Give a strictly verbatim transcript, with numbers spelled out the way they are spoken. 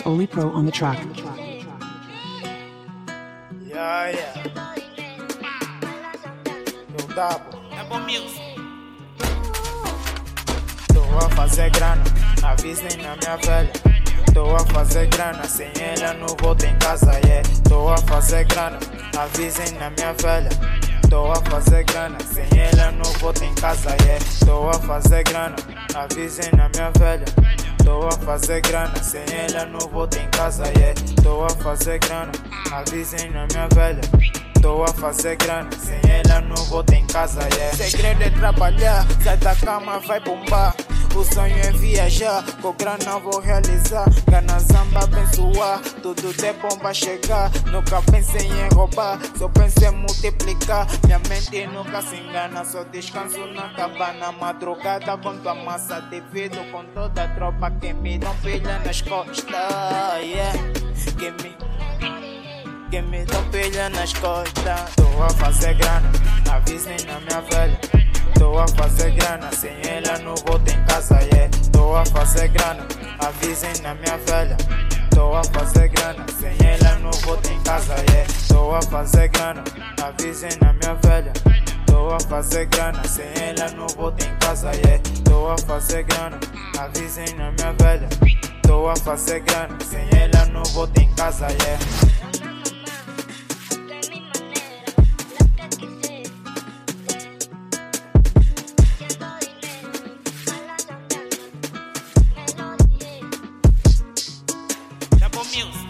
Oli Pro on the track. Yeah, yeah. Eu dabo. É bom music. Tô a fazer grana, avisem na minha velha. Tô a fazer grana, sem ela não volto em casa, yeah. Tô a fazer grana, avisem na minha velha. Tô a fazer grana, sem ela não volto em casa, yeah. Tô a fazer grana, avisem na minha velha. Tô a fazer grana, sem ela não volto em casa, yeah. Tô a fazer grana, avisem na minha velha. Tô a fazer grana, sem ela não volto em casa, yeah. Segredo é trabalhar, sai da cama, vai bombar. O sonho é viajar, com grana vou realizar. Gana zamba, abençoar, tudo de bom vai chegar. Nunca pensei em roubar, só pensei em multiplicar. Minha mente nunca se engana, só descanso na cabana. Madrugada com tua massa, divido com toda a tropa que me dão pilha nas costas, yeah. Que me, que me dão pilha nas costas. Tô a fazer grana, avisem na minha velha. Tô a fazer grana, sem ela não volto em casa, yeah. Tô a fazer grana, avisem na minha velha. Tô a fazer grana, sem ela não volto em casa, yeah. Tô a fazer grana, avisem na minha velha. Tô a fazer grana, sem ela não volto em casa, yeah. Tô a fazer grana, avisem na minha velha. Tô a fazer grana, sem ela não volto em casa, yeah. Music.